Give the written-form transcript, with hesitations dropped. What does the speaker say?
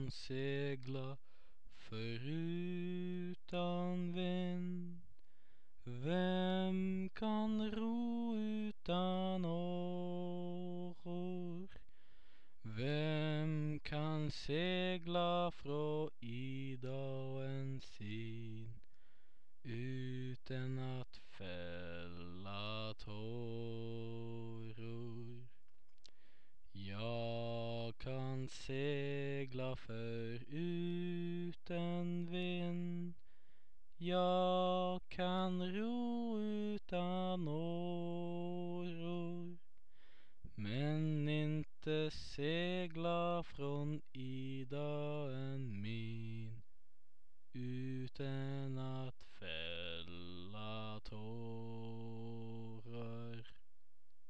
kan segla förutan vind? Vem kan ro utan åror? Vem kan segla från idaen sin utan att fälla tåror? Jag kan segla förutan vind. Jag kan ro utan åror, men inte segla från idaen min utan att fälla tåror.